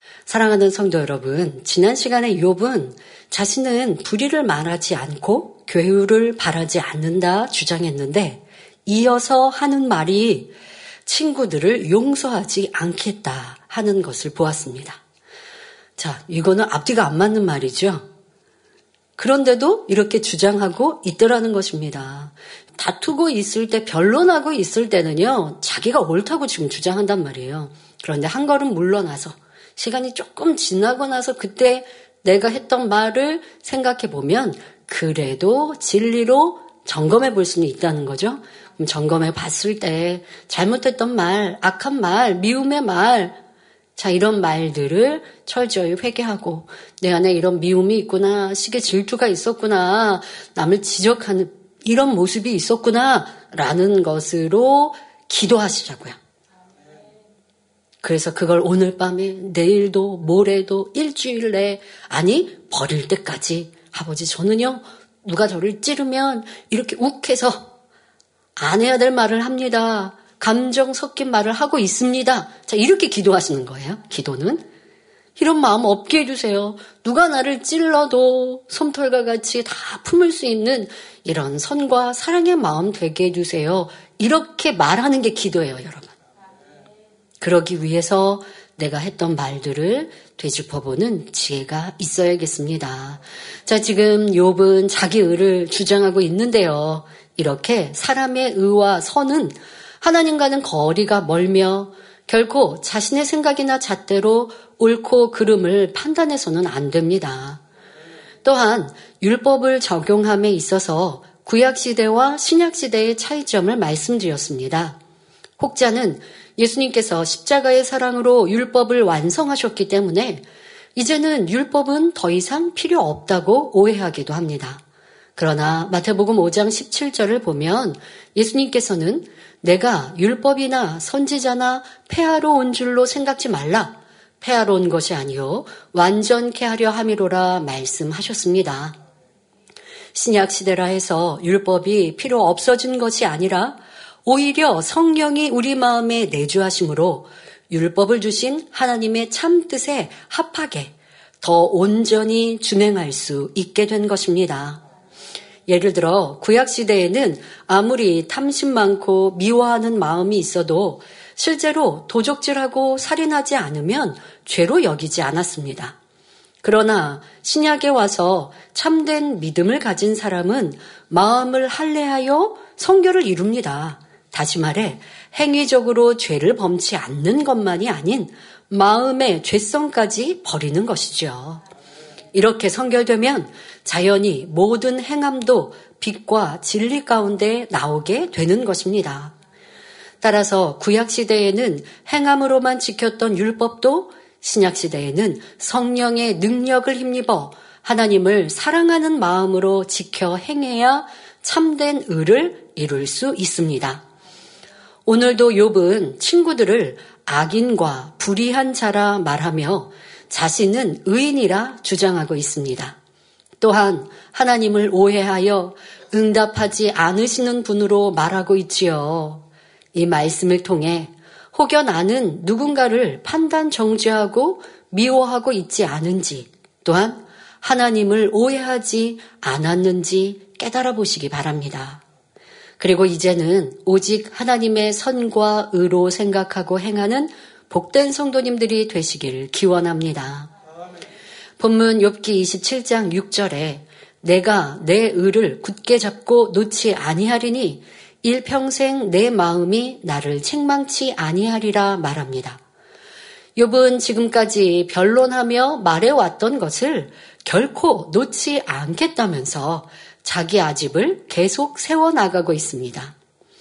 사랑하는 성도 여러분, 지난 시간에 욥은 자신은 불의를 말하지 않고 괴유를 바라지 않는다 주장했는데 이어서 하는 말이 친구들을 용서하지 않겠다 하는 것을 보았습니다. 자, 이거는 앞뒤가 안 맞는 말이죠. 그런데도 이렇게 주장하고 있더라는 것입니다. 다투고 있을 때, 변론하고 있을 때는요, 자기가 옳다고 지금 주장한단 말이에요. 그런데 한 걸음 물러나서 시간이 조금 지나고 나서 그때 내가 했던 말을 생각해 보면 그래도 진리로 점검해 볼 수는 있다는 거죠. 그럼 점검해 봤을 때 잘못했던 말, 악한 말, 미움의 말, 자, 이런 말들을 철저히 회개하고 내 안에 이런 미움이 있구나, 시기 질투가 있었구나, 남을 지적하는 이런 모습이 있었구나 라는 것으로 기도하시자고요. 그래서 그걸 오늘 밤에 내일도 모레도 일주일 내에 아니 버릴 때까지 아버지 저는요 누가 저를 찌르면 이렇게 욱해서 안 해야 될 말을 합니다. 감정 섞인 말을 하고 있습니다. 자, 이렇게 기도하시는 거예요. 기도는 이런 마음 없게 해주세요. 누가 나를 찔러도 솜털과 같이 다 품을 수 있는 이런 선과 사랑의 마음 되게 해주세요. 이렇게 말하는 게 기도예요, 여러분. 그러기 위해서 내가 했던 말들을 되짚어보는 지혜가 있어야겠습니다. 자, 지금 욥은 자기 의를 주장하고 있는데요. 이렇게 사람의 의와 선은 하나님과는 거리가 멀며 결코 자신의 생각이나 잣대로 옳고 그름을 판단해서는 안 됩니다. 또한 율법을 적용함에 있어서 구약시대와 신약시대의 차이점을 말씀드렸습니다. 혹자는 예수님께서 십자가의 사랑으로 율법을 완성하셨기 때문에 이제는 율법은 더 이상 필요 없다고 오해하기도 합니다. 그러나 마태복음 5장 17절을 보면 예수님께서는 내가 율법이나 선지자나 폐하러 온 줄로 생각지 말라. 폐하러 온 것이 아니요 완전케 하려 함이로라 말씀하셨습니다. 신약시대라 해서 율법이 필요 없어진 것이 아니라 오히려 성령이 우리 마음에 내주하심으로 율법을 주신 하나님의 참 뜻에 합하게 더 온전히 준행할 수 있게 된 것입니다. 예를 들어 구약시대에는 아무리 탐심 많고 미워하는 마음이 있어도 실제로 도적질하고 살인하지 않으면 죄로 여기지 않았습니다. 그러나 신약에 와서 참된 믿음을 가진 사람은 마음을 할례하여 성결을 이룹니다. 다시 말해 행위적으로 죄를 범치 않는 것만이 아닌 마음의 죄성까지 버리는 것이죠. 이렇게 성결되면 자연히 모든 행함도 빛과 진리 가운데 나오게 되는 것입니다. 따라서 구약시대에는 행함으로만 지켰던 율법도 신약시대에는 성령의 능력을 힘입어 하나님을 사랑하는 마음으로 지켜 행해야 참된 의를 이룰 수 있습니다. 오늘도 욥은 친구들을 악인과 불의한 자라 말하며 자신은 의인이라 주장하고 있습니다. 또한 하나님을 오해하여 응답하지 않으시는 분으로 말하고 있지요. 이 말씀을 통해 혹여 나는 누군가를 판단 정죄하고 미워하고 있지 않은지 또한 하나님을 오해하지 않았는지 깨달아 보시기 바랍니다. 그리고 이제는 오직 하나님의 선과 의로 생각하고 행하는 복된 성도님들이 되시길 기원합니다. 본문 욥기 27장 6절에 내가 내 의를 굳게 잡고 놓지 아니하리니 일평생 내 마음이 나를 책망치 아니하리라 말합니다. 욥은 지금까지 변론하며 말해왔던 것을 결코 놓지 않겠다면서 자기 아집을 계속 세워나가고 있습니다.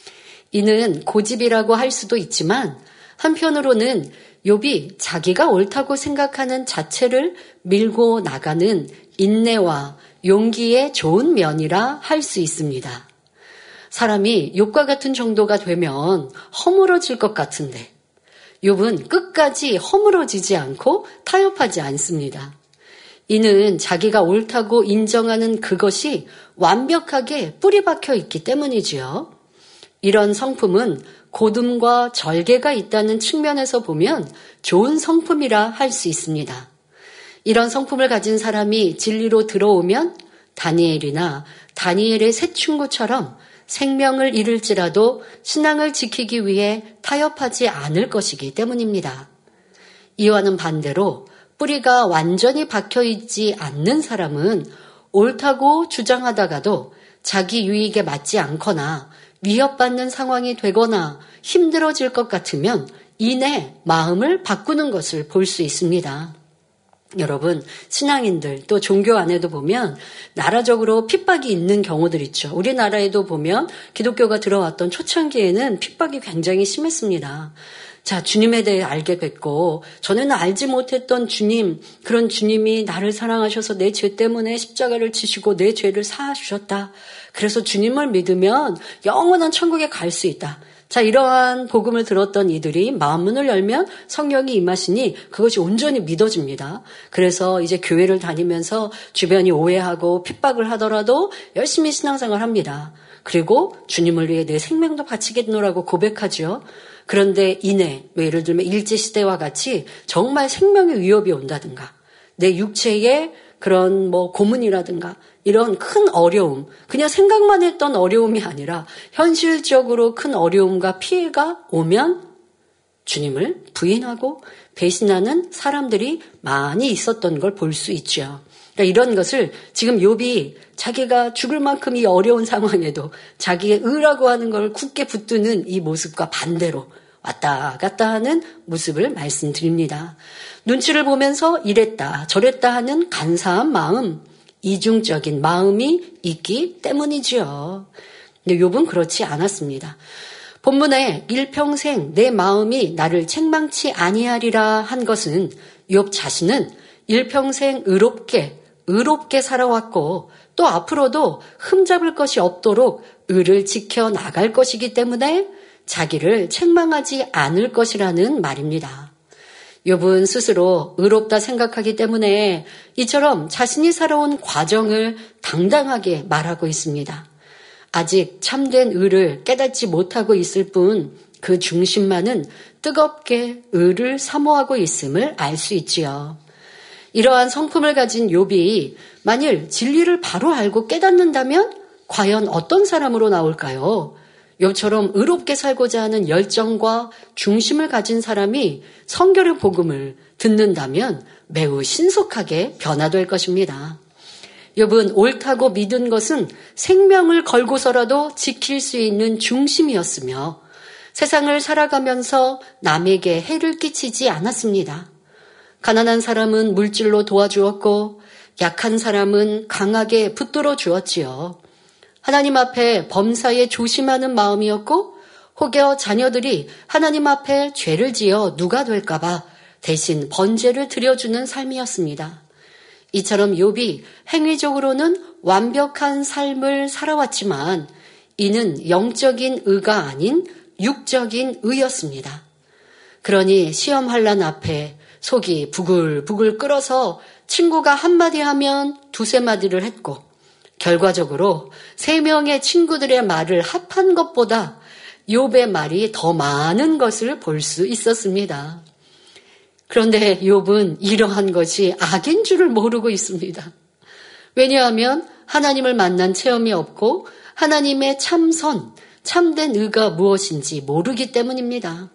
이는 고집이라고 할 수도 있지만 한편으로는 욥이 자기가 옳다고 생각하는 자체를 밀고 나가는 인내와 용기의 좋은 면이라 할 수 있습니다. 사람이 욥과 같은 정도가 되면 허물어질 것 같은데 욥은 끝까지 허물어지지 않고 타협하지 않습니다. 이는 자기가 옳다고 인정하는 그것이 완벽하게 뿌리 박혀 있기 때문이지요. 이런 성품은 고듬과 절개가 있다는 측면에서 보면 좋은 성품이라 할 수 있습니다. 이런 성품을 가진 사람이 진리로 들어오면 다니엘이나 다니엘의 세 친구처럼 생명을 잃을지라도 신앙을 지키기 위해 타협하지 않을 것이기 때문입니다. 이와는 반대로 뿌리가 완전히 박혀있지 않는 사람은 옳다고 주장하다가도 자기 유익에 맞지 않거나 위협받는 상황이 되거나 힘들어질 것 같으면 이내 마음을 바꾸는 것을 볼 수 있습니다. 여러분, 신앙인들 또 종교 안에도 보면 나라적으로 핍박이 있는 경우들 있죠. 우리나라에도 보면 기독교가 들어왔던 초창기에는 핍박이 굉장히 심했습니다. 자, 주님에 대해 알게 됐고 전에는 알지 못했던 주님, 그런 주님이 나를 사랑하셔서 내 죄 때문에 십자가를 지시고 내 죄를 사하주셨다. 그래서 주님을 믿으면 영원한 천국에 갈 수 있다. 자, 이러한 복음을 들었던 이들이 마음문을 열면 성령이 임하시니 그것이 온전히 믿어집니다. 그래서 이제 교회를 다니면서 주변이 오해하고 핍박을 하더라도 열심히 신앙생활을 합니다. 그리고 주님을 위해 내 생명도 바치겠노라고 고백하죠. 그런데 이내, 예를 들면 일제시대와 같이 정말 생명의 위협이 온다든가 내 육체에 그런 고문이라든가 이런 큰 어려움, 그냥 생각만 했던 어려움이 아니라 현실적으로 큰 어려움과 피해가 오면 주님을 부인하고 배신하는 사람들이 많이 있었던 걸 볼 수 있죠. 그러니까 이런 것을 지금 욥이 자기가 죽을 만큼 이 어려운 상황에도 자기의 의라고 하는 걸 굳게 붙드는 이 모습과 반대로 왔다 갔다 하는 모습을 말씀드립니다. 눈치를 보면서 이랬다 저랬다 하는 간사한 마음, 이중적인 마음이 있기 때문이지요. 근데 욥은 그렇지 않았습니다. 본문에 일평생 내 마음이 나를 책망치 아니하리라 한 것은 욥 자신은 일평생 의롭게 살아왔고 또 앞으로도 흠잡을 것이 없도록 의를 지켜나갈 것이기 때문에 자기를 책망하지 않을 것이라는 말입니다. 욥은 스스로 의롭다 생각하기 때문에 이처럼 자신이 살아온 과정을 당당하게 말하고 있습니다. 아직 참된 의를 깨닫지 못하고 있을 뿐 그 중심만은 뜨겁게 의를 사모하고 있음을 알 수 있지요. 이러한 성품을 가진 욥이 만일 진리를 바로 알고 깨닫는다면 과연 어떤 사람으로 나올까요? 욥처럼 의롭게 살고자 하는 열정과 중심을 가진 사람이 성결의 복음을 듣는다면 매우 신속하게 변화될 것입니다. 욥은 옳다고 믿은 것은 생명을 걸고서라도 지킬 수 있는 중심이었으며 세상을 살아가면서 남에게 해를 끼치지 않았습니다. 가난한 사람은 물질로 도와주었고 약한 사람은 강하게 붙들어 주었지요. 하나님 앞에 범사에 조심하는 마음이었고 혹여 자녀들이 하나님 앞에 죄를 지어 누가 될까 봐 대신 번제를 드려주는 삶이었습니다. 이처럼 욥이 행위적으로는 완벽한 삶을 살아왔지만 이는 영적인 의가 아닌 육적인 의였습니다. 그러니 시험 환난 앞에 속이 부글부글 끓어서 친구가 한마디 하면 두세 마디를 했고 결과적으로 3명의 친구들의 말을 합한 것보다 욥의 말이 더 많은 것을 볼 수 있었습니다. 그런데 욥은 이러한 것이 악인 줄을 모르고 있습니다. 왜냐하면 하나님을 만난 체험이 없고 하나님의 참된 의가 무엇인지 모르기 때문입니다.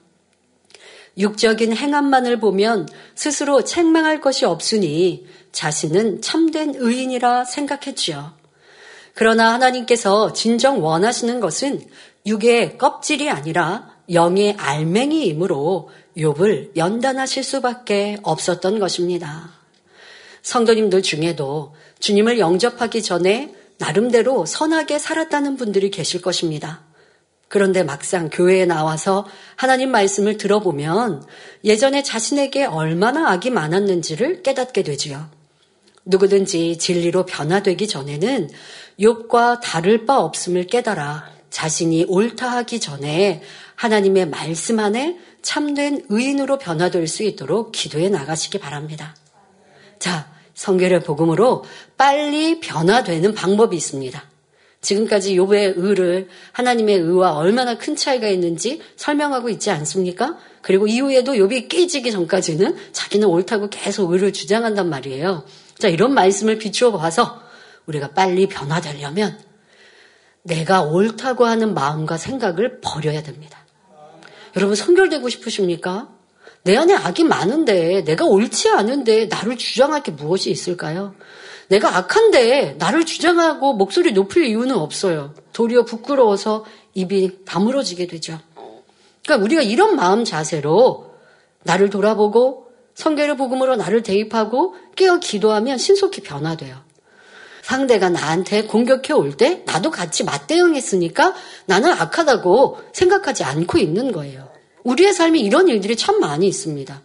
육적인 행함만을 보면 스스로 책망할 것이 없으니 자신은 참된 의인이라 생각했지요. 그러나 하나님께서 진정 원하시는 것은 육의 껍질이 아니라 영의 알맹이이므로 욥을 연단하실 수밖에 없었던 것입니다. 성도님들 중에도 주님을 영접하기 전에 나름대로 선하게 살았다는 분들이 계실 것입니다. 그런데 막상 교회에 나와서 하나님 말씀을 들어보면 예전에 자신에게 얼마나 악이 많았는지를 깨닫게 되지요. 누구든지 진리로 변화되기 전에는 욥과 다를 바 없음을 깨달아 자신이 옳다 하기 전에 하나님의 말씀 안에 참된 의인으로 변화될 수 있도록 기도해 나가시기 바랍니다. 자, 성결의 복음으로 빨리 변화되는 방법이 있습니다. 지금까지 욥의 의를 하나님의 의와 얼마나 큰 차이가 있는지 설명하고 있지 않습니까? 그리고 이후에도 욥이 깨지기 전까지는 자기는 옳다고 계속 의를 주장한단 말이에요. 자, 이런 말씀을 비추어 봐서 우리가 빨리 변화되려면 내가 옳다고 하는 마음과 생각을 버려야 됩니다. 여러분 선결되고 싶으십니까? 내 안에 악이 많은데 내가 옳지 않은데 나를 주장할 게 무엇이 있을까요? 내가 악한데 나를 주장하고 목소리 높일 이유는 없어요. 도리어 부끄러워서 입이 다물어지게 되죠. 그러니까 우리가 이런 마음 자세로 나를 돌아보고 성결의 복음으로 나를 대입하고 깨어 기도하면 신속히 변화돼요. 상대가 나한테 공격해 올 때 나도 같이 맞대응했으니까 나는 악하다고 생각하지 않고 있는 거예요. 우리의 삶에 이런 일들이 참 많이 있습니다.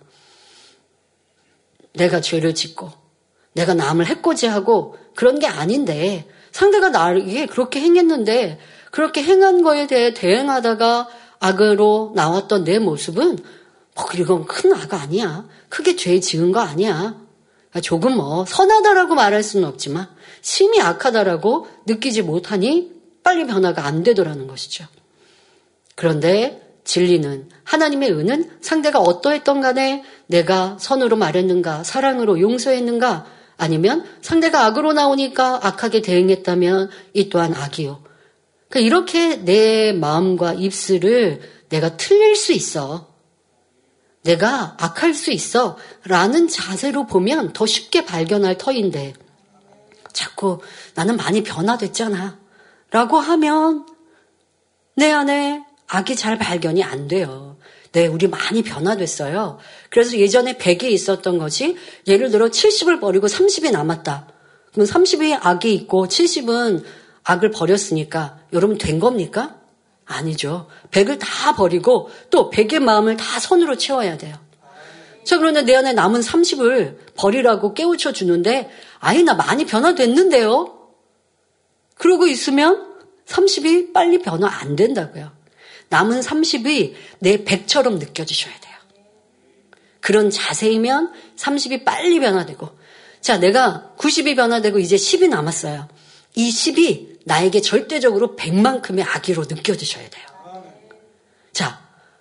내가 죄를 짓고 내가 남을 해코지하고 그런 게 아닌데 상대가 나에게 그렇게 행했는데 그렇게 행한 거에 대해 대응하다가 악으로 나왔던 내 모습은 이건 큰 악 아니야. 크게 죄 지은 거 아니야. 조금 선하다라고 말할 수는 없지만 심히 악하다라고 느끼지 못하니 빨리 변화가 안 되더라는 것이죠. 그런데 진리는 하나님의 의는 상대가 어떠했던 간에 내가 선으로 말했는가 사랑으로 용서했는가 아니면 상대가 악으로 나오니까 악하게 대응했다면 이 또한 악이요. 그러니까 이렇게 내 마음과 입술을 내가 틀릴 수 있어. 내가 악할 수 있어 라는 자세로 보면 더 쉽게 발견할 터인데 자꾸 나는 많이 변화됐잖아 라고 하면 내 안에 악이 잘 발견이 안 돼요. 네, 우리 많이 변화됐어요. 그래서 예전에 100이 있었던 것이 예를 들어 70을 버리고 30이 남았다. 그럼 30이 악이 있고 70은 악을 버렸으니까 여러분 된 겁니까? 아니죠. 100을 다 버리고 또 100의 마음을 다 선으로 채워야 돼요. 자, 그런데 내 안에 남은 30을 버리라고 깨우쳐 주는데 아이 나 많이 변화됐는데요. 그러고 있으면 30이 빨리 변화 안 된다고요. 남은 30이 내 100처럼 느껴지셔야 돼요. 그런 자세이면 30이 빨리 변화되고 자, 내가 90이 변화되고 이제 10이 남았어요. 이 10이 나에게 절대적으로 100만큼의 악의로 느껴지셔야 돼요. 자,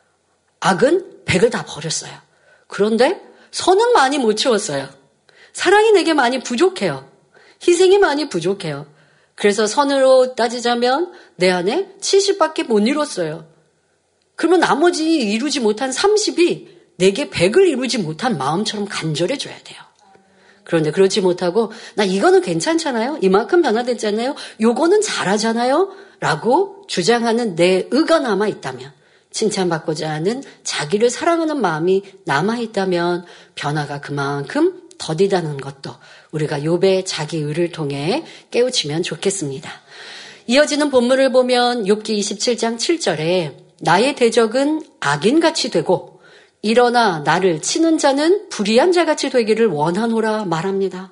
악은 100을 다 버렸어요. 그런데 선은 많이 못 채웠어요. 사랑이 내게 많이 부족해요. 희생이 많이 부족해요. 그래서 선으로 따지자면 내 안에 70밖에 못 이뤘어요. 그러면 나머지 이루지 못한 30이 내게 100을 이루지 못한 마음처럼 간절해져야 돼요. 그런데 그렇지 못하고 나 이거는 괜찮잖아요. 이만큼 변화됐잖아요. 요거는 잘하잖아요. 라고 주장하는 내 의가 남아있다면 칭찬받고자 하는 자기를 사랑하는 마음이 남아있다면 변화가 그만큼 더디다는 것도 우리가 욥의 자기 의를 통해 깨우치면 좋겠습니다. 이어지는 본문을 보면 욥기 27장 7절에 나의 대적은 악인같이 되고 일어나 나를 치는 자는 불의한 자같이 되기를 원하노라 말합니다.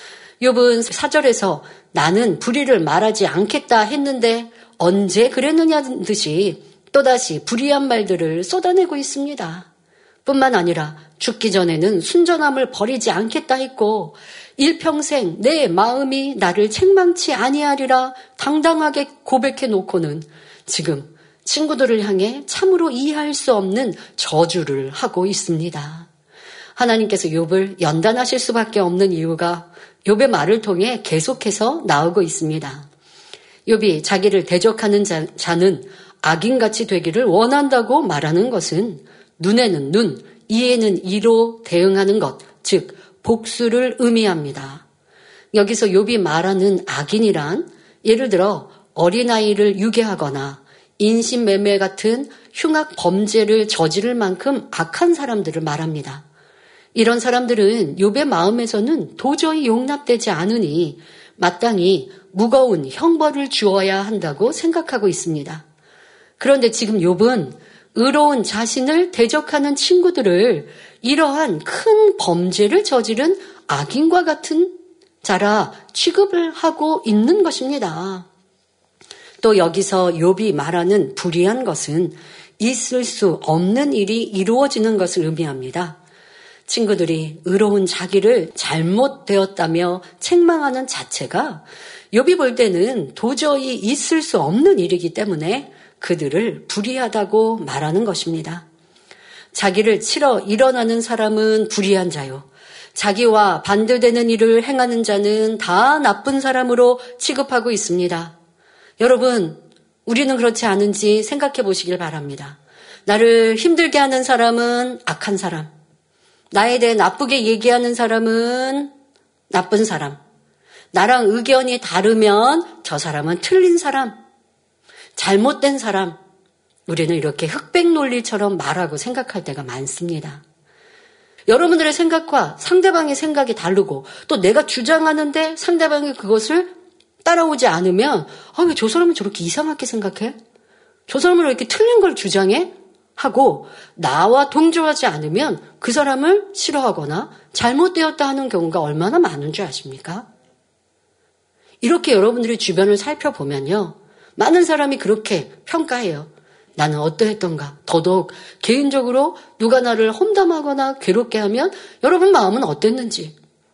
욥은 4절에서 나는 불의를 말하지 않겠다 했는데 언제 그랬느냐는 듯이 또다시 불의한 말들을 쏟아내고 있습니다. 뿐만 아니라 죽기 전에는 순전함을 버리지 않겠다 했고 일평생 내 마음이 나를 책망치 아니하리라 당당하게 고백해 놓고는 지금 친구들을 향해 참으로 이해할 수 없는 저주를 하고 있습니다. 하나님께서 욥을 연단하실 수밖에 없는 이유가 욥의 말을 통해 계속해서 나오고 있습니다. 욥이 자기를 대적하는 자는 악인같이 되기를 원한다고 말하는 것은 눈에는 눈, 이에는 이로 대응하는 것, 즉 복수를 의미합니다. 여기서 욥이 말하는 악인이란 예를 들어 어린아이를 유괴하거나 인신매매 같은 흉악 범죄를 저지를 만큼 악한 사람들을 말합니다. 이런 사람들은 욥의 마음에서는 도저히 용납되지 않으니 마땅히 무거운 형벌을 주어야 한다고 생각하고 있습니다. 그런데 지금 욥은 의로운 자신을 대적하는 친구들을 이러한 큰 범죄를 저지른 악인과 같은 자라 취급을 하고 있는 것입니다. 또 여기서 욥이 말하는 불의한 것은 있을 수 없는 일이 이루어지는 것을 의미합니다. 친구들이 의로운 자기를 잘못되었다며 책망하는 자체가 욥이 볼 때는 도저히 있을 수 없는 일이기 때문에 그들을 불의하다고 말하는 것입니다. 자기를 치러 일어나는 사람은 불의한 자요. 자기와 반대되는 일을 행하는 자는 다 나쁜 사람으로 취급하고 있습니다. 여러분, 우리는 그렇지 않은지 생각해 보시길 바랍니다. 나를 힘들게 하는 사람은 악한 사람, 나에 대해 나쁘게 얘기하는 사람은 나쁜 사람, 나랑 의견이 다르면 저 사람은 틀린 사람, 잘못된 사람, 우리는 이렇게 흑백 논리처럼 말하고 생각할 때가 많습니다. 여러분들의 생각과 상대방의 생각이 다르고 또 내가 주장하는데 상대방이 그것을 따라오지 않으면 왜 저 사람은 저렇게 이상하게 생각해? 저 사람은 왜 이렇게 틀린 걸 주장해? 하고 나와 동조하지 않으면 그 사람을 싫어하거나 잘못되었다 하는 경우가 얼마나 많은 줄 아십니까? 이렇게 여러분들이 주변을 살펴보면요. 많은 사람이 그렇게 평가해요. 나는 어떠했던가. 더더욱 개인적으로 누가 나를 험담하거나 괴롭게 하면 여러분 마음은 어땠는지.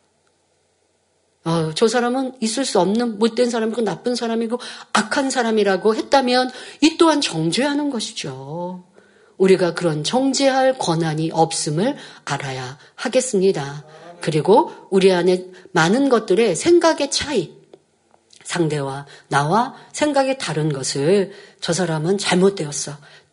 저 사람은 있을 수 없는 못된 사람이고 나쁜 사람이고 악한 사람이라고 했다면 이 또한 정죄하는 것이죠. 우리가 그런 정죄할 권한이 없음을 알아야 하겠습니다. 그리고 우리 안에 많은 것들의 생각의 차이, 상대와 나와 생각이 다른 것을 저 사람은 잘못되었어,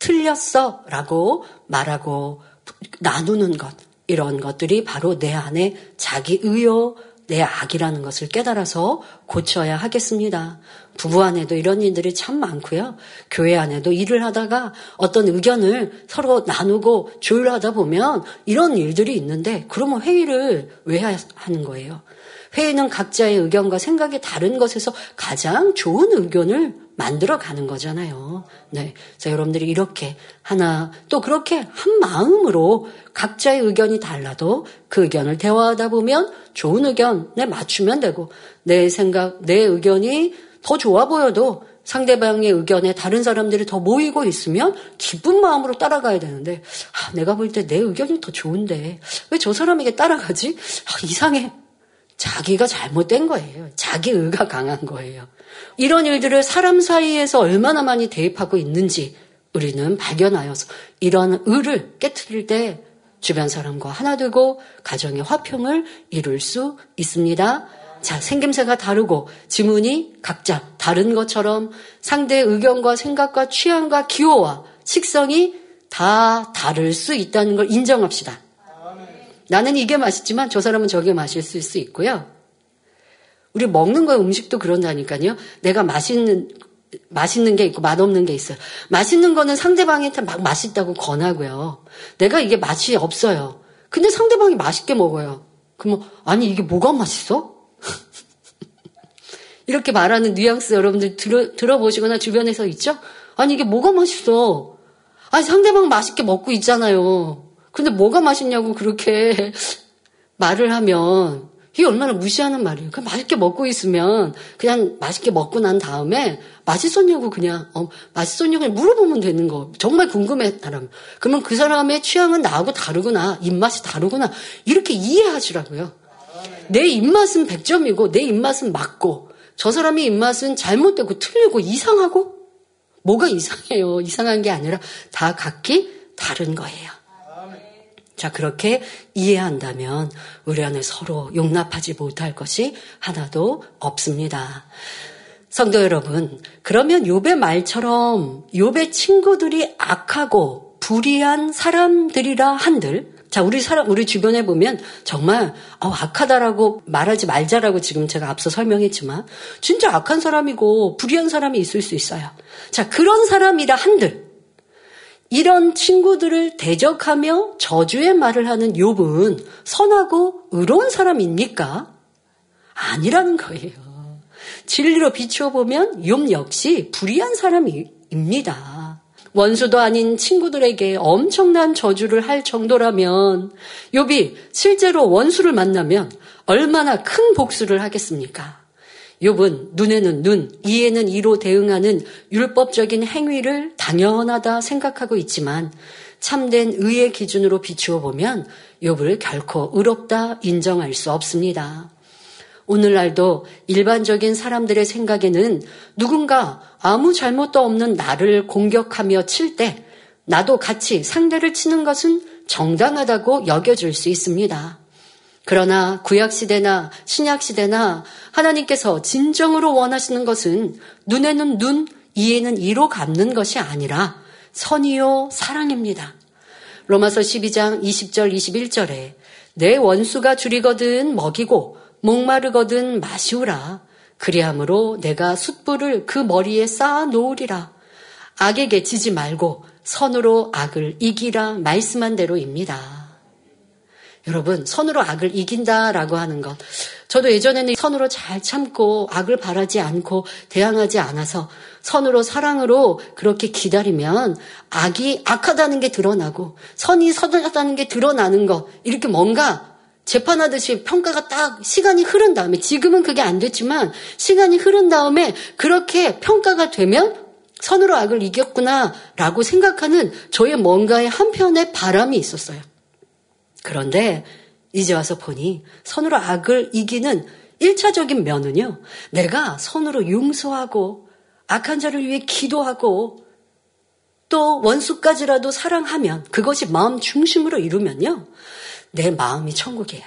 틀렸어 라고 말하고 나누는 것, 이런 것들이 바로 내 안에 자기 의요, 내 악이라는 것을 깨달아서 고쳐야 하겠습니다. 부부 안에도 이런 일들이 참 많고요. 교회 안에도 일을 하다가 어떤 의견을 서로 나누고 조율하다 보면 이런 일들이 있는데 그러면 회의를 왜 하는 거예요? 회의는 각자의 의견과 생각이 다른 것에서 가장 좋은 의견을 만들어가는 거잖아요. 네, 그래서 여러분들이 이렇게 하나 또 그렇게 한 마음으로 각자의 의견이 달라도 그 의견을 대화하다 보면 좋은 의견에 맞추면 되고 내 생각, 내 의견이 더 좋아 보여도 상대방의 의견에 다른 사람들이 더 모이고 있으면 기쁜 마음으로 따라가야 되는데 내가 볼 때 내 의견이 더 좋은데 왜 저 사람에게 따라가지? 이상해. 자기가 잘못된 거예요. 자기 의가 강한 거예요. 이런 일들을 사람 사이에서 얼마나 많이 대입하고 있는지 우리는 발견하여서 이런 의를 깨트릴 때 주변 사람과 하나 되고 가정의 화평을 이룰 수 있습니다. 자, 생김새가 다르고 지문이 각자 다른 것처럼 상대의 의견과 생각과 취향과 기호와 식성이 다 다를 수 있다는 걸 인정합시다. 나는 이게 맛있지만 저 사람은 저게 맛있을 수 있고요. 우리 먹는 거 음식도 그런다니까요. 내가 맛있는 게 있고 맛없는 게 있어요. 맛있는 거는 상대방한테 막 맛있다고 권하고요. 내가 이게 맛이 없어요. 근데 상대방이 맛있게 먹어요. 그러면 아니 이게 뭐가 맛있어? 이렇게 말하는 뉘앙스 여러분들 들어보시거나 주변에서 있죠? 아니 이게 뭐가 맛있어? 아니 상대방 맛있게 먹고 있잖아요. 근데 뭐가 맛있냐고 그렇게 말을 하면 이게 얼마나 무시하는 말이에요. 그냥 맛있게 먹고 있으면 그냥 맛있게 먹고 난 다음에 맛있었냐고 그냥 맛있었냐고 물어보면 되는 거. 정말 궁금했다라면. 그러면 그 사람의 취향은 나하고 다르구나. 입맛이 다르구나. 이렇게 이해하시라고요. 내 입맛은 100점이고 내 입맛은 맞고 저 사람의 입맛은 잘못되고 틀리고 이상하고 뭐가 이상해요. 이상한 게 아니라 다 각기 다른 거예요. 자, 그렇게 이해한다면 우리 안에 서로 용납하지 못할 것이 하나도 없습니다. 성도 여러분, 그러면 욥의 말처럼 욥의 친구들이 악하고 불의한 사람들이라 한들, 자, 우리 주변에 보면 정말 악하다라고 말하지 말자라고 지금 제가 앞서 설명했지만 진짜 악한 사람이고 불의한 사람이 있을 수 있어요. 자, 그런 사람이라 한들 이런 친구들을 대적하며 저주의 말을 하는 욥은 선하고 의로운 사람입니까? 아니라는 거예요. 진리로 비추어 보면 욥 역시 불의한 사람입니다. 원수도 아닌 친구들에게 엄청난 저주를 할 정도라면 욥이 실제로 원수를 만나면 얼마나 큰 복수를 하겠습니까? 욥은 눈에는 눈, 이에는 이로 대응하는 율법적인 행위를 당연하다 생각하고 있지만 참된 의의 기준으로 비추어 보면 욥을 결코 의롭다 인정할 수 없습니다. 오늘날도 일반적인 사람들의 생각에는 누군가 아무 잘못도 없는 나를 공격하며 칠 때 나도 같이 상대를 치는 것은 정당하다고 여겨질 수 있습니다. 그러나 구약시대나 신약시대나 하나님께서 진정으로 원하시는 것은 눈에는 눈, 이에는 이로 갚는 것이 아니라 선이요 사랑입니다. 로마서 12장 20절 21절에 내 원수가 줄이거든 먹이고 목마르거든 마시우라. 그리함으로 내가 숯불을 그 머리에 쌓아 놓으리라. 악에게 지지 말고 선으로 악을 이기라 말씀한 대로입니다. 여러분, 선으로 악을 이긴다라고 하는 것. 저도 예전에는 선으로 잘 참고 악을 바라지 않고 대항하지 않아서 선으로 사랑으로 그렇게 기다리면 악이 악하다는 게 드러나고 선이 선하다는 게 드러나는 것. 이렇게 뭔가 재판하듯이 평가가 딱 시간이 흐른 다음에, 지금은 그게 안 됐지만 시간이 흐른 다음에 그렇게 평가가 되면 선으로 악을 이겼구나라고 생각하는 저의 뭔가의 한편의 바람이 있었어요. 그런데 이제 와서 보니 선으로 악을 이기는 1차적인 면은요, 내가 선으로 용서하고 악한 자를 위해 기도하고 또 원수까지라도 사랑하면, 그것이 마음 중심으로 이루면요, 내 마음이 천국이에요.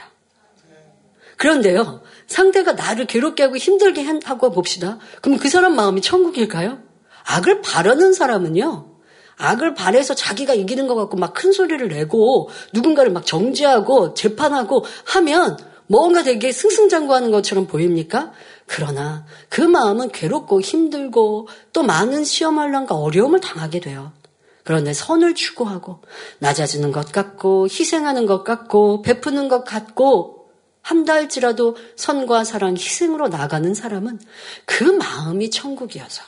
그런데요, 상대가 나를 괴롭게 하고 힘들게 하고 봅시다. 그럼 그 사람 마음이 천국일까요? 악을 바라는 사람은요, 악을 바래서 자기가 이기는 것 같고 막 큰 소리를 내고 누군가를 막 정죄하고 재판하고 하면 뭔가 되게 승승장구하는 것처럼 보입니까? 그러나 그 마음은 괴롭고 힘들고 또 많은 시험환란과 어려움을 당하게 돼요. 그런데 선을 추구하고 낮아지는 것 같고 희생하는 것 같고 베푸는 것 같고 한다 할지라도 선과 사랑, 희생으로 나가는 사람은 그 마음이 천국이어서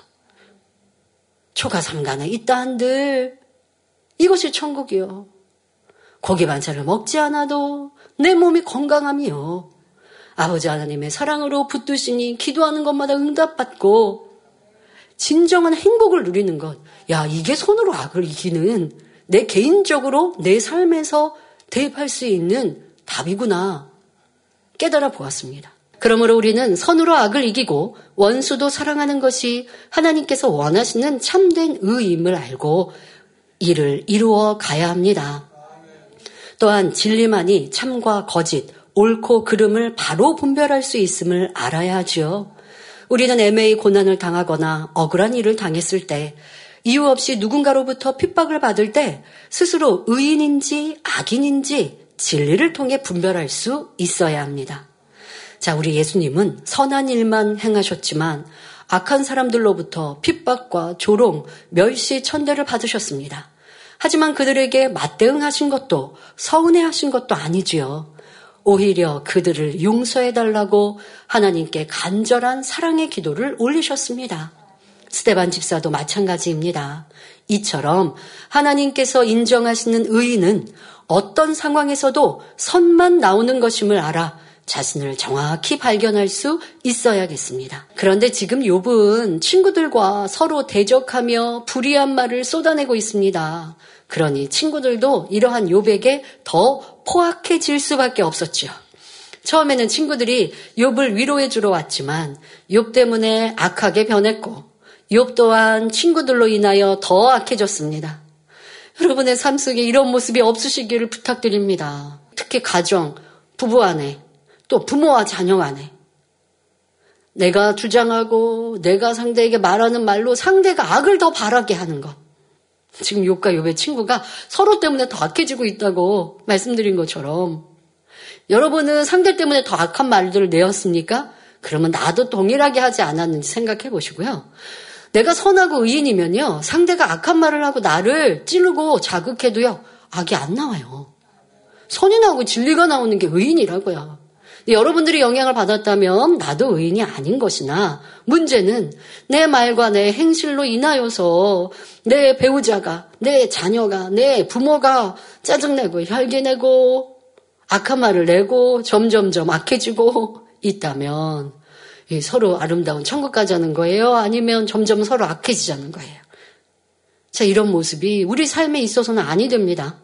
초가삼간에 있다 한들 이것이 천국이요. 고기 반찬을 먹지 않아도 내 몸이 건강함이요. 아버지 하나님의 사랑으로 붙드시니 기도하는 것마다 응답받고 진정한 행복을 누리는 것. 야, 이게 선으로 악을 이기는, 내 개인적으로 내 삶에서 대입할 수 있는 답이구나 깨달아 보았습니다. 그러므로 우리는 선으로 악을 이기고 원수도 사랑하는 것이 하나님께서 원하시는 참된 의임을 알고 이를 이루어 가야 합니다. 또한 진리만이 참과 거짓, 옳고 그름을 바로 분별할 수 있음을 알아야 하지요. 우리는 애매히 고난을 당하거나 억울한 일을 당했을 때, 이유 없이 누군가로부터 핍박을 받을 때 스스로 의인인지 악인인지 진리를 통해 분별할 수 있어야 합니다. 자, 우리 예수님은 선한 일만 행하셨지만 악한 사람들로부터 핍박과 조롱, 멸시, 천대를 받으셨습니다. 하지만 그들에게 맞대응하신 것도 서운해하신 것도 아니지요. 오히려 그들을 용서해달라고 하나님께 간절한 사랑의 기도를 올리셨습니다. 스데반 집사도 마찬가지입니다. 이처럼 하나님께서 인정하시는 의인은 어떤 상황에서도 선만 나오는 것임을 알아 자신을 정확히 발견할 수 있어야겠습니다. 그런데 지금 욥은 친구들과 서로 대적하며 불의한 말을 쏟아내고 있습니다. 그러니 친구들도 이러한 욥에게 더 포악해질 수밖에 없었죠. 처음에는 친구들이 욥을 위로해 주러 왔지만 욥 때문에 악하게 변했고 욥 또한 친구들로 인하여 더 악해졌습니다. 여러분의 삶 속에 이런 모습이 없으시기를 부탁드립니다. 특히 가정, 부부 안에, 또 부모와 자녀 안에 내가 주장하고 내가 상대에게 말하는 말로 상대가 악을 더 바라게 하는 것. 지금 욥과 욥의 친구가 서로 때문에 더 악해지고 있다고 말씀드린 것처럼 여러분은 상대 때문에 더 악한 말들을 내었습니까? 그러면 나도 동일하게 하지 않았는지 생각해 보시고요. 내가 선하고 의인이면요, 상대가 악한 말을 하고 나를 찌르고 자극해도요, 악이 안 나와요. 선이 나오고 진리가 나오는 게 의인이라고요. 여러분들이 영향을 받았다면 나도 의인이 아닌 것이나 문제는 내 말과 내 행실로 인하여서 내 배우자가, 내 자녀가, 내 부모가 짜증내고 혈기내고 악한 말을 내고 점점점 악해지고 있다면 서로 아름다운 천국 가자는 거예요? 아니면 점점 서로 악해지자는 거예요? 자, 이런 모습이 우리 삶에 있어서는 아니 됩니다.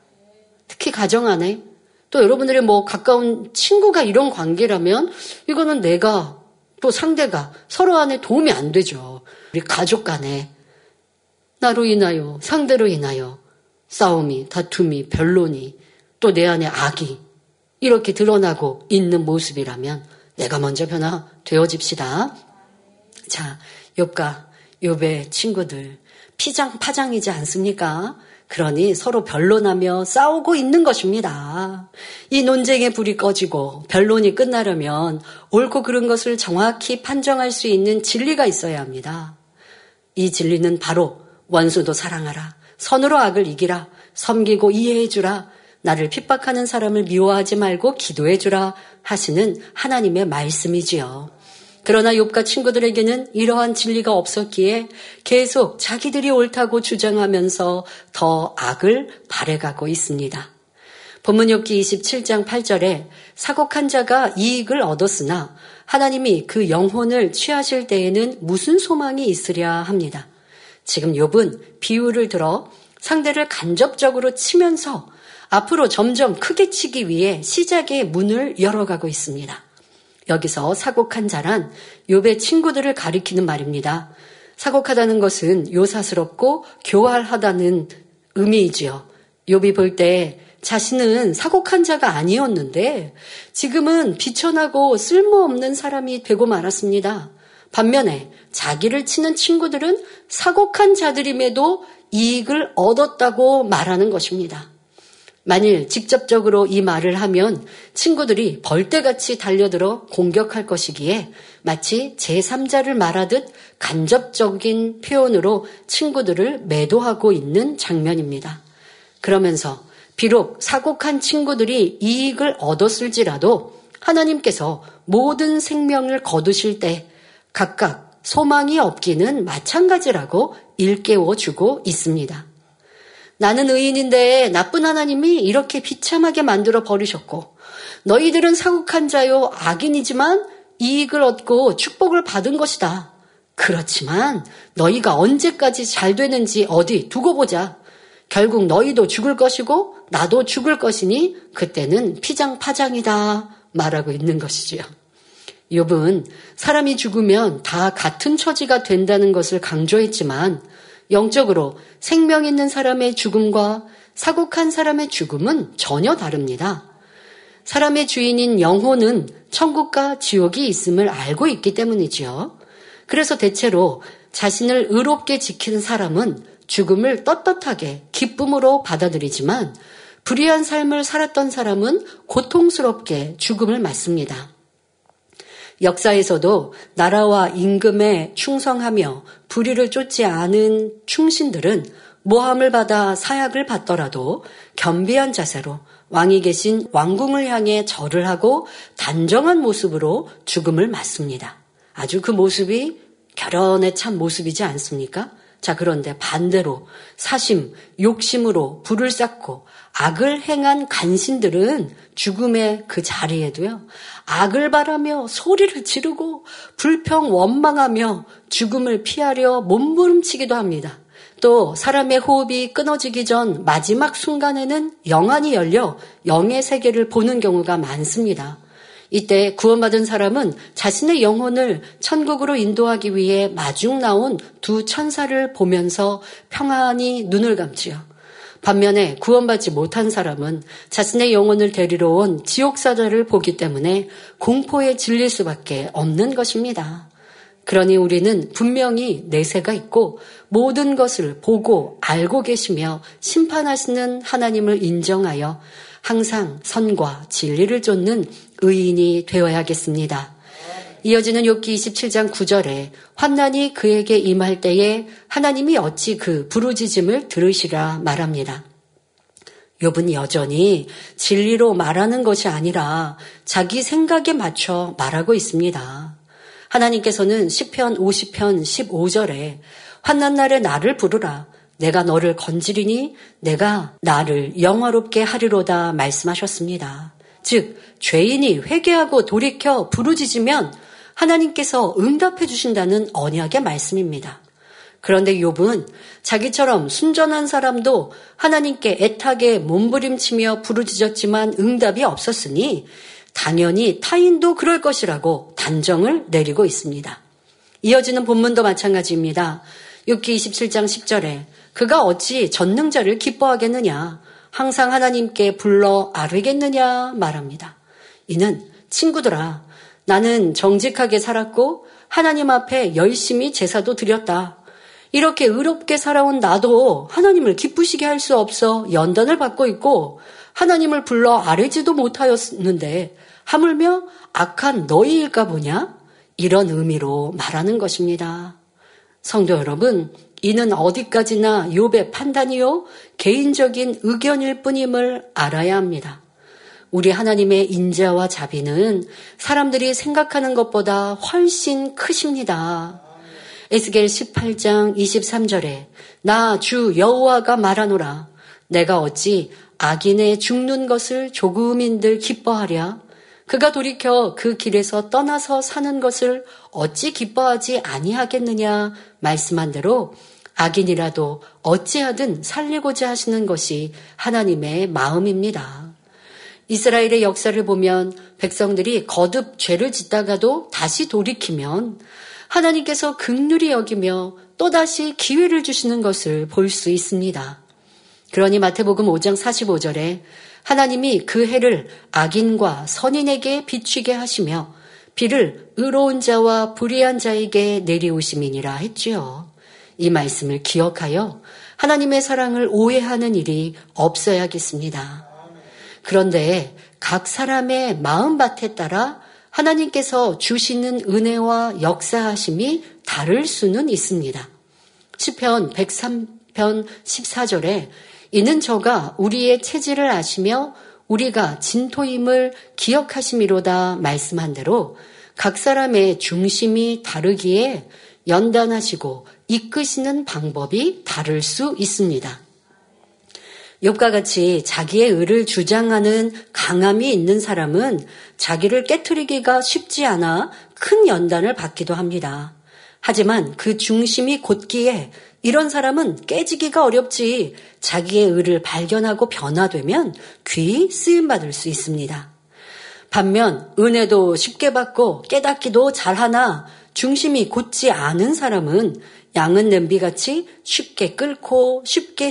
특히 가정 안에 또 여러분들의 가까운 친구가 이런 관계라면 이거는 내가 또 상대가 서로 안에 도움이 안 되죠. 우리 가족 간에 나로 인하여 상대로 인하여 싸움이, 다툼이, 변론이 또 내 안에 악이 이렇게 드러나고 있는 모습이라면 내가 먼저 변화되어집시다. 자, 욥과 욥의 친구들 피장파장이지 않습니까? 그러니 서로 변론하며 싸우고 있는 것입니다. 이 논쟁의 불이 꺼지고 변론이 끝나려면 옳고 그른 것을 정확히 판정할 수 있는 진리가 있어야 합니다. 이 진리는 바로 원수도 사랑하라, 선으로 악을 이기라, 섬기고 이해해주라, 나를 핍박하는 사람을 미워하지 말고 기도해주라 하시는 하나님의 말씀이지요. 그러나 욥과 친구들에게는 이러한 진리가 없었기에 계속 자기들이 옳다고 주장하면서 더 악을 발해가고 있습니다. 본문 욥기 27장 8절에 사곡한 자가 이익을 얻었으나 하나님이 그 영혼을 취하실 때에는 무슨 소망이 있으랴 합니다. 지금 욥은 비유를 들어 상대를 간접적으로 치면서 앞으로 점점 크게 치기 위해 시작의 문을 열어가고 있습니다. 여기서 사곡한 자란 욥의 친구들을 가리키는 말입니다. 사곡하다는 것은 요사스럽고 교활하다는 의미이지요. 욥이 볼 때 자신은 사곡한 자가 아니었는데 지금은 비천하고 쓸모없는 사람이 되고 말았습니다. 반면에 자기를 치는 친구들은 사곡한 자들임에도 이익을 얻었다고 말하는 것입니다. 만일 직접적으로 이 말을 하면 친구들이 벌떼같이 달려들어 공격할 것이기에 마치 제3자를 말하듯 간접적인 표현으로 친구들을 매도하고 있는 장면입니다. 그러면서 비록 사곡한 친구들이 이익을 얻었을지라도 하나님께서 모든 생명을 거두실 때 각각 소망이 없기는 마찬가지라고 일깨워주고 있습니다. 나는 의인인데 나쁜 하나님이 이렇게 비참하게 만들어 버리셨고 너희들은 사곡한 자요 악인이지만 이익을 얻고 축복을 받은 것이다. 그렇지만 너희가 언제까지 잘 되는지 어디 두고 보자. 결국 너희도 죽을 것이고 나도 죽을 것이니 그때는 피장파장이다 말하고 있는 것이지요. 욥은 사람이 죽으면 다 같은 처지가 된다는 것을 강조했지만 영적으로 생명 있는 사람의 죽음과 사곡한 사람의 죽음은 전혀 다릅니다. 사람의 주인인 영혼은 천국과 지옥이 있음을 알고 있기 때문이지요. 그래서 대체로 자신을 의롭게 지키는 사람은 죽음을 떳떳하게 기쁨으로 받아들이지만 불의한 삶을 살았던 사람은 고통스럽게 죽음을 맞습니다. 역사에서도 나라와 임금에 충성하며 불의를 쫓지 않은 충신들은 모함을 받아 사약을 받더라도 겸비한 자세로 왕이 계신 왕궁을 향해 절을 하고 단정한 모습으로 죽음을 맞습니다. 아주 그 모습이 결연에 찬 모습이지 않습니까? 자, 그런데 반대로 사심, 욕심으로 불을 쌓고 악을 행한 간신들은 죽음의 그 자리에도요, 악을 바라며 소리를 지르고 불평 원망하며 죽음을 피하려 몸부림치기도 합니다. 또 사람의 호흡이 끊어지기 전 마지막 순간에는 영안이 열려 영의 세계를 보는 경우가 많습니다. 이때 구원받은 사람은 자신의 영혼을 천국으로 인도하기 위해 마중 나온 두 천사를 보면서 평안히 눈을 감지요. 반면에 구원받지 못한 사람은 자신의 영혼을 데리러 온 지옥사자를 보기 때문에 공포에 질릴 수밖에 없는 것입니다. 그러니 우리는 분명히 내세가 있고 모든 것을 보고 알고 계시며 심판하시는 하나님을 인정하여 항상 선과 진리를 쫓는 의인이 되어야겠습니다. 이어지는 욥기 27장 9절에 환난이 그에게 임할 때에 하나님이 어찌 그 부르짖음을 들으시라 말합니다. 욥은 여전히 진리로 말하는 것이 아니라 자기 생각에 맞춰 말하고 있습니다. 하나님께서는 시편 50편 15절에 환난날에 나를 부르라. 내가 너를 건지리니 내가 나를 영화롭게 하리로다 말씀하셨습니다. 즉 죄인이 회개하고 돌이켜 부르짖으면 하나님께서 응답해 주신다는 언약의 말씀입니다. 그런데 욥은 자기처럼 순전한 사람도 하나님께 애타게 몸부림치며 부르짖었지만 응답이 없었으니 당연히 타인도 그럴 것이라고 단정을 내리고 있습니다. 이어지는 본문도 마찬가지입니다. 욥기 27장 10절에 그가 어찌 전능자를 기뻐하겠느냐, 항상 하나님께 불러 아뢰겠느냐 말합니다. 이는 친구들아, 나는 정직하게 살았고 하나님 앞에 열심히 제사도 드렸다. 이렇게 의롭게 살아온 나도 하나님을 기쁘시게 할 수 없어 연단을 받고 있고 하나님을 불러 아뢰지도 못하였는데 하물며 악한 너희일까 보냐? 이런 의미로 말하는 것입니다. 성도 여러분, 이는 어디까지나 욥의 판단이요 개인적인 의견일 뿐임을 알아야 합니다. 우리 하나님의 인자와 자비는 사람들이 생각하는 것보다 훨씬 크십니다. 에스겔 18장 23절에 나 주 여호와가 말하노라, 내가 어찌 악인의 죽는 것을 조금인들 기뻐하랴? 그가 돌이켜 그 길에서 떠나서 사는 것을 어찌 기뻐하지 아니하겠느냐 말씀한 대로 악인이라도 어찌하든 살리고자 하시는 것이 하나님의 마음입니다. 이스라엘의 역사를 보면 백성들이 거듭 죄를 짓다가도 다시 돌이키면 하나님께서 긍휼히 여기며 또다시 기회를 주시는 것을 볼 수 있습니다. 그러니 마태복음 5장 45절에 하나님이 그 해를 악인과 선인에게 비추게 하시며 비를 의로운 자와 불의한 자에게 내리우심이니라 했지요. 이 말씀을 기억하여 하나님의 사랑을 오해하는 일이 없어야겠습니다. 그런데 각 사람의 마음밭에 따라 하나님께서 주시는 은혜와 역사하심이 다를 수는 있습니다. 시편 103편 14절에 이는 저가 우리의 체질을 아시며 우리가 진토임을 기억하심이로다 말씀한 대로 각 사람의 중심이 다르기에 연단하시고 이끄시는 방법이 다를 수 있습니다. 욥과 같이 자기의 의를 주장하는 강함이 있는 사람은 자기를 깨트리기가 쉽지 않아 큰 연단을 받기도 합니다. 하지만 그 중심이 곧기에 이런 사람은 깨지기가 어렵지 자기의 의를 발견하고 변화되면 귀히 쓰임받을 수 있습니다. 반면 은혜도 쉽게 받고 깨닫기도 잘하나 중심이 곧지 않은 사람은 양은 냄비같이 쉽게 끓고 쉽게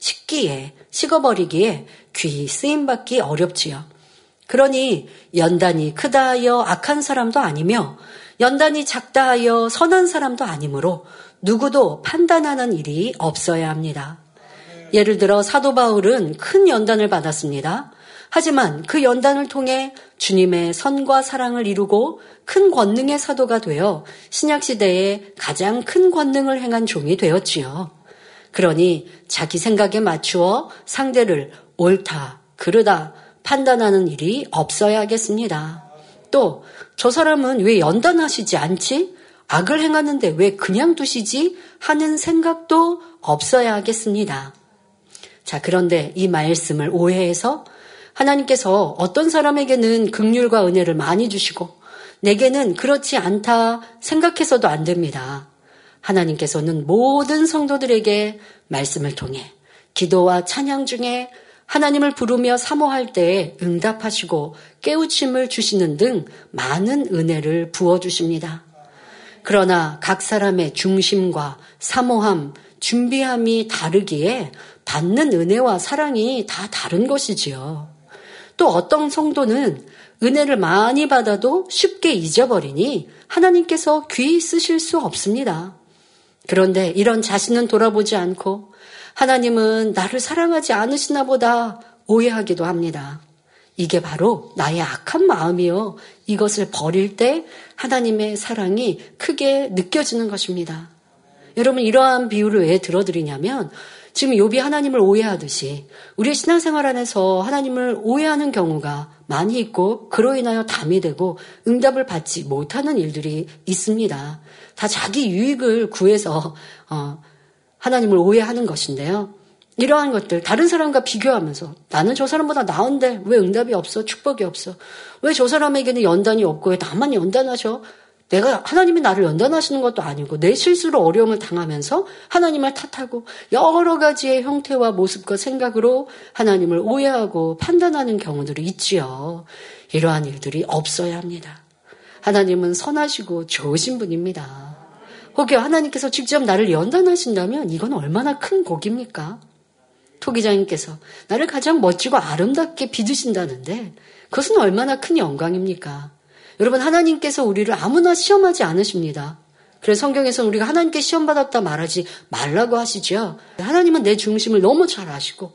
식어버리기에 귀히 쓰임받기 어렵지요. 그러니 연단이 크다 하여 악한 사람도 아니며 연단이 작다 하여 선한 사람도 아니므로 누구도 판단하는 일이 없어야 합니다. 예를 들어 사도 바울은 큰 연단을 받았습니다. 하지만 그 연단을 통해 주님의 선과 사랑을 이루고 큰 권능의 사도가 되어 신약시대에 가장 큰 권능을 행한 종이 되었지요. 그러니 자기 생각에 맞추어 상대를 옳다, 그르다 판단하는 일이 없어야겠습니다. 또 저 사람은 왜 연단하시지 않지? 악을 행하는데 왜 그냥 두시지? 하는 생각도 없어야겠습니다. 자, 그런데 이 말씀을 오해해서 하나님께서 어떤 사람에게는 긍휼과 은혜를 많이 주시고 내게는 그렇지 않다 생각해서도 안 됩니다. 하나님께서는 모든 성도들에게 말씀을 통해 기도와 찬양 중에 하나님을 부르며 사모할 때에 응답하시고 깨우침을 주시는 등 많은 은혜를 부어주십니다. 그러나 각 사람의 중심과 사모함, 준비함이 다르기에 받는 은혜와 사랑이 다 다른 것이지요. 또 어떤 성도는 은혜를 많이 받아도 쉽게 잊어버리니 하나님께서 귀히 쓰실 수 없습니다. 그런데 이런 자신은 돌아보지 않고 하나님은 나를 사랑하지 않으시나 보다 오해하기도 합니다. 이게 바로 나의 악한 마음이요. 이것을 버릴 때 하나님의 사랑이 크게 느껴지는 것입니다. 여러분, 이러한 비유를 왜 들어드리냐면 지금 욥이 하나님을 오해하듯이 우리의 신앙생활 안에서 하나님을 오해하는 경우가 많이 있고 그로 인하여 담이 되고 응답을 받지 못하는 일들이 있습니다. 다 자기 유익을 구해서 하나님을 오해하는 것인데요. 이러한 것들 다른 사람과 비교하면서 나는 저 사람보다 나은데 왜 응답이 없어? 축복이 없어? 왜 저 사람에게는 연단이 없고 왜 나만 연단하셔? 하나님이 나를 연단하시는 것도 아니고 내 실수로 어려움을 당하면서 하나님을 탓하고 여러 가지의 형태와 모습과 생각으로 하나님을 오해하고 판단하는 경우들이 있지요. 이러한 일들이 없어야 합니다. 하나님은 선하시고 좋으신 분입니다. 혹여 하나님께서 직접 나를 연단하신다면 이건 얼마나 큰 복입니까? 토기장님께서 나를 가장 멋지고 아름답게 빚으신다는데 그것은 얼마나 큰 영광입니까? 여러분, 하나님께서 우리를 아무나 시험하지 않으십니다. 그래서 성경에서는 우리가 하나님께 시험받았다 말하지 말라고 하시죠. 하나님은 내 중심을 너무 잘 아시고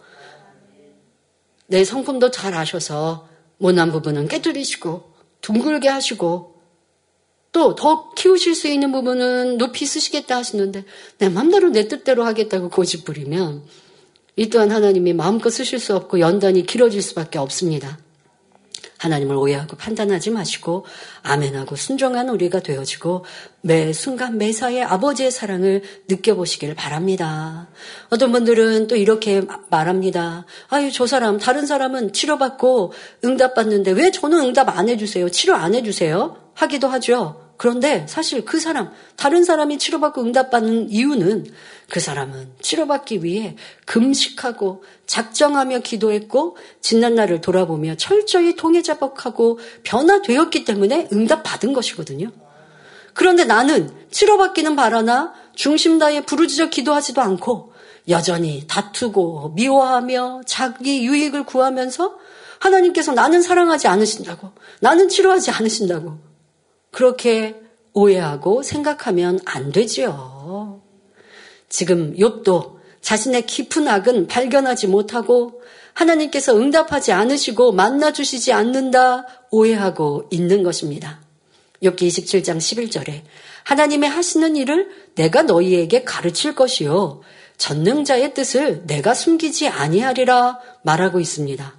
내 성품도 잘 아셔서 못난 부분은 깨뜨리시고 둥글게 하시고 또 더 키우실 수 있는 부분은 높이 쓰시겠다 하시는데 내 맘대로 내 뜻대로 하겠다고 고집부리면 이 또한 하나님이 마음껏 쓰실 수 없고 연단이 길어질 수밖에 없습니다. 하나님을 오해하고 판단하지 마시고 아멘하고 순종한 우리가 되어지고 매 순간 매사에 아버지의 사랑을 느껴보시길 바랍니다. 어떤 분들은 또 이렇게 말합니다. 아유, 저 사람, 다른 사람은 치료받고 응답받는데 왜 저는 응답 안 해주세요? 치료 안 해주세요? 하기도 하죠. 그런데 사실 그 사람, 다른 사람이 치료받고 응답받는 이유는 그 사람은 치료받기 위해 금식하고 작정하며 기도했고 지난날을 돌아보며 철저히 통해자복하고 변화되었기 때문에 응답받은 것이거든요. 그런데 나는 치료받기는 바라나 중심 다해 부르짖어 기도하지도 않고 여전히 다투고 미워하며 자기 유익을 구하면서 하나님께서 나는 사랑하지 않으신다고, 나는 치료하지 않으신다고 그렇게 오해하고 생각하면 안 되지요. 지금 욥도 자신의 깊은 악은 발견하지 못하고 하나님께서 응답하지 않으시고 만나주시지 않는다 오해하고 있는 것입니다. 욥기 27장 11절에 하나님의 하시는 일을 내가 너희에게 가르칠 것이요 전능자의 뜻을 내가 숨기지 아니하리라 말하고 있습니다.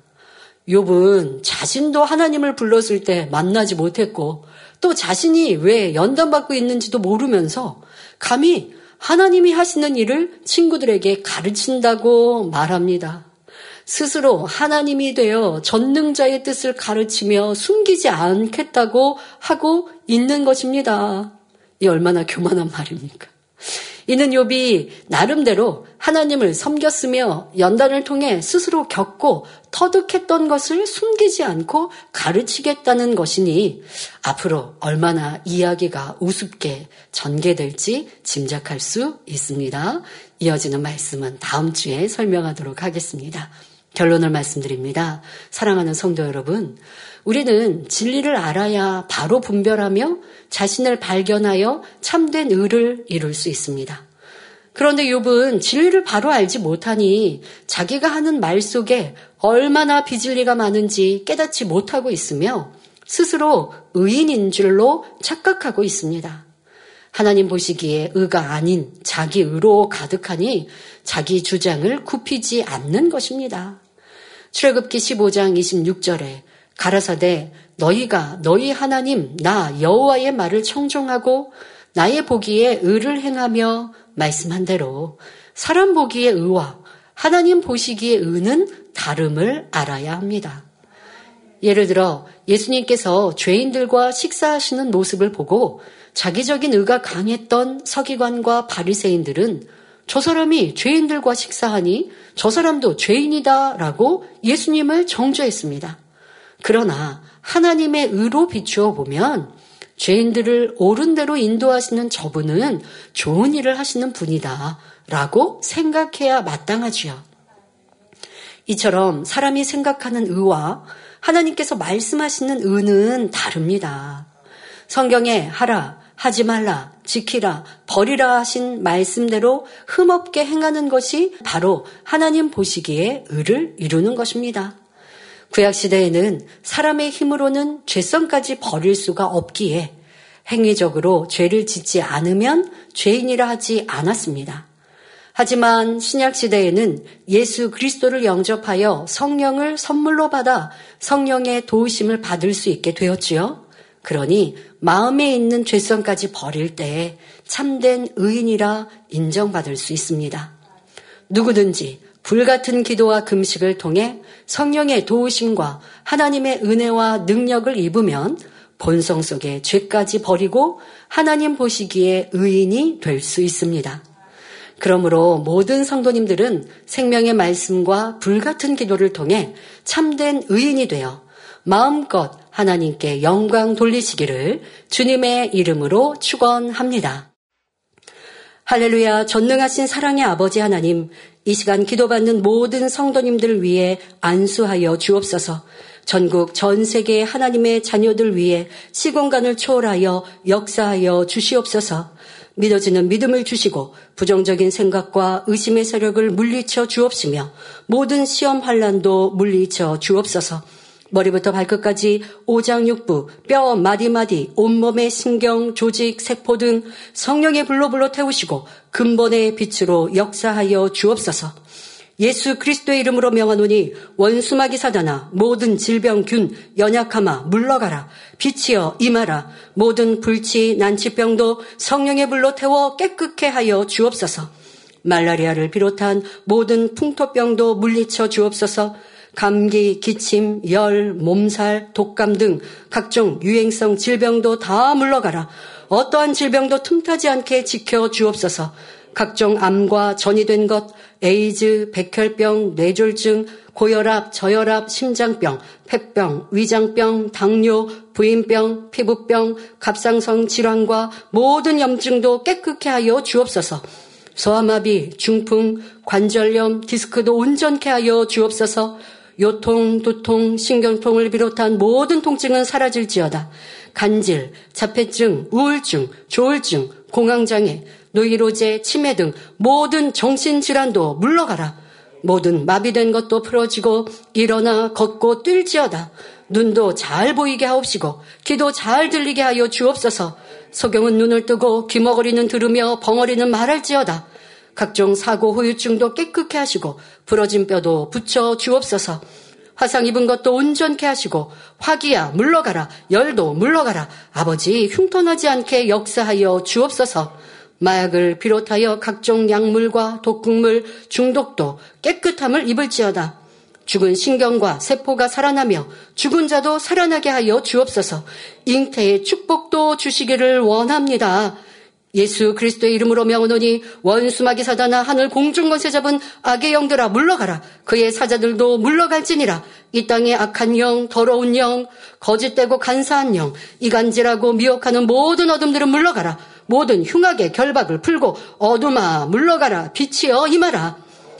욥은 자신도 하나님을 불렀을 때 만나지 못했고 또 자신이 왜 연단받고 있는지도 모르면서 감히 하나님이 하시는 일을 친구들에게 가르친다고 말합니다. 스스로 하나님이 되어 전능자의 뜻을 가르치며 숨기지 않겠다고 하고 있는 것입니다. 이 얼마나 교만한 말입니까? 이는 욥이 나름대로 하나님을 섬겼으며 연단을 통해 스스로 겪고 터득했던 것을 숨기지 않고 가르치겠다는 것이니 앞으로 얼마나 이야기가 우습게 전개될지 짐작할 수 있습니다. 이어지는 말씀은 다음 주에 설명하도록 하겠습니다. 결론을 말씀드립니다. 사랑하는 성도 여러분, 우리는 진리를 알아야 바로 분별하며 자신을 발견하여 참된 의를 이룰 수 있습니다. 그런데 욥은 진리를 바로 알지 못하니 자기가 하는 말 속에 얼마나 비진리가 많은지 깨닫지 못하고 있으며 스스로 의인인 줄로 착각하고 있습니다. 하나님 보시기에 의가 아닌 자기 의로 가득하니 자기 주장을 굽히지 않는 것입니다. 출애굽기 15장 26절에 가라사대 너희가 너희 하나님 나 여호와의 말을 청종하고 나의 보기에 의를 행하며 말씀한 대로 사람 보기에 의와 하나님 보시기에 의는 다름을 알아야 합니다. 예를 들어 예수님께서 죄인들과 식사하시는 모습을 보고 자기적인 의가 강했던 서기관과 바리새인들은 저 사람이 죄인들과 식사하니 저 사람도 죄인이다라고 예수님을 정죄했습니다. 그러나 하나님의 의로 비추어 보면 죄인들을 옳은 대로 인도하시는 저분은 좋은 일을 하시는 분이다라고 생각해야 마땅하지요. 이처럼 사람이 생각하는 의와 하나님께서 말씀하시는 의는 다릅니다. 성경에 하라, 하지 말라, 지키라, 버리라 하신 말씀대로 흠없게 행하는 것이 바로 하나님 보시기에 의를 이루는 것입니다. 구약시대에는 사람의 힘으로는 죄성까지 버릴 수가 없기에 행위적으로 죄를 짓지 않으면 죄인이라 하지 않았습니다. 하지만 신약시대에는 예수 그리스도를 영접하여 성령을 선물로 받아 성령의 도우심을 받을 수 있게 되었지요. 그러니 마음에 있는 죄성까지 버릴 때에 참된 의인이라 인정받을 수 있습니다. 누구든지 불같은 기도와 금식을 통해 성령의 도우심과 하나님의 은혜와 능력을 입으면 본성 속에 죄까지 버리고 하나님 보시기에 의인이 될 수 있습니다. 그러므로 모든 성도님들은 생명의 말씀과 불같은 기도를 통해 참된 의인이 되어 마음껏 하나님께 영광 돌리시기를 주님의 이름으로 축원합니다. 할렐루야. 전능하신 사랑의 아버지 하나님, 이 시간 기도받는 모든 성도님들을 위해 안수하여 주옵소서. 전국 전 세계 하나님의 자녀들 위해 시공간을 초월하여 역사하여 주시옵소서. 믿어지는 믿음을 주시고 부정적인 생각과 의심의 세력을 물리쳐 주옵시며 모든 시험 환난도 물리쳐 주옵소서. 머리부터 발끝까지 오장육부, 뼈 마디마디, 온몸의 신경, 조직, 세포 등 성령의 불로 태우시고 근본의 빛으로 역사하여 주옵소서. 예수 그리스도의 이름으로 명하노니 원수마귀 사단아 모든 질병균 연약함아 물러가라. 빛이여 임하라. 모든 불치 난치병도 성령의 불로 태워 깨끗게 하여 주옵소서. 말라리아를 비롯한 모든 풍토병도 물리쳐 주옵소서. 감기, 기침, 열, 몸살, 독감 등 각종 유행성 질병도 다 물러가라. 어떠한 질병도 틈타지 않게 지켜 주옵소서. 각종 암과 전이된 것, 에이즈, 백혈병, 뇌졸중, 고혈압, 저혈압, 심장병, 폐병, 위장병, 당뇨, 부인병, 피부병, 갑상선 질환과 모든 염증도 깨끗게 하여 주옵소서. 소아마비, 중풍, 관절염, 디스크도 온전케 하여 주옵소서. 요통, 두통, 신경통을 비롯한 모든 통증은 사라질지어다. 간질, 자폐증, 우울증, 조울증, 공황장애, 노이로제, 치매 등 모든 정신질환도 물러가라. 모든 마비된 것도 풀어지고 일어나 걷고 뛸지어다. 눈도 잘 보이게 하옵시고 귀도 잘 들리게 하여 주옵소서. 소경은 눈을 뜨고 귀머거리는 들으며 벙어리는 말할지어다. 각종 사고 후유증도 깨끗게 하시고 부러진 뼈도 붙여 주옵소서. 화상 입은 것도 온전케 하시고 화기야 물러가라. 열도 물러가라. 아버지 흉터나지 않게 역사하여 주옵소서. 마약을 비롯하여 각종 약물과 독극물 중독도 깨끗함을 입을지어다. 죽은 신경과 세포가 살아나며 죽은 자도 살아나게 하여 주옵소서. 잉태의 축복도 주시기를 원합니다. 예수 그리스도의 이름으로 명하노니 원수마귀 사단아 하늘 공중권세 잡은 악의 영들아 물러가라. 그의 사자들도 물러갈지니라. 이 땅의 악한 영, 더러운 영, 거짓되고 간사한 영, 이간질하고 미혹하는 모든 어둠들은 물러가라. 모든 흉악의 결박을 풀고 어둠아 물러가라. 빛이여 임하라.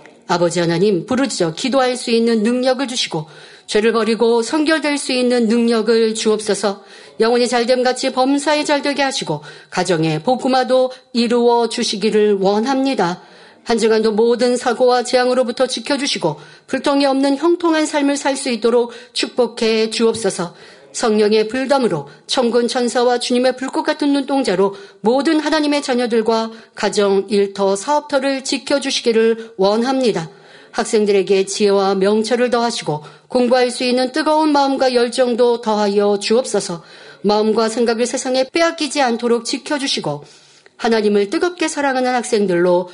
아버지 하나님 부르짖어 기도할 수 있는 능력을 주시고 죄를 버리고 성결될 수 있는 능력을 주옵소서. 영혼이 잘됨같이 범사에 잘되게 하시고 가정의 복음화도 이루어 주시기를 원합니다. 한 주간도 모든 사고와 재앙으로부터 지켜주시고 불통이 없는 형통한 삶을 살 수 있도록 축복해 주옵소서. 성령의 불담으로 천군 천사와 주님의 불꽃 같은 눈동자로 모든 하나님의 자녀들과 가정, 일터, 사업터를 지켜주시기를 원합니다. 학생들에게 지혜와 명철을 더하시고 공부할 수 있는 뜨거운 마음과 열정도 더하여 주옵소서. 마음과 생각을 세상에 빼앗기지 않도록 지켜주시고 하나님을 뜨겁게 사랑하는 학생들로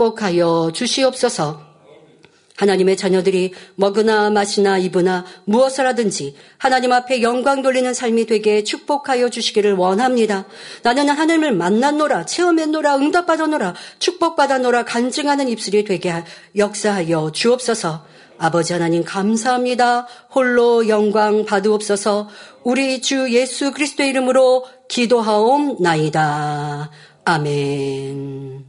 축복하여 주시옵소서. 하나님의 자녀들이 먹으나 마시나 입으나 무엇을 하든지 하나님 앞에 영광 돌리는 삶이 되게 축복하여 주시기를 원합니다. 나는 하나님을 만났노라, 체험했노라, 응답받았노라, 축복받았노라 간증하는 입술이 되게 역사하여 주옵소서. 아버지 하나님 감사합니다. 홀로 영광 받으옵소서. 우리 주 예수 그리스도의 이름으로 기도하옵나이다. 아멘.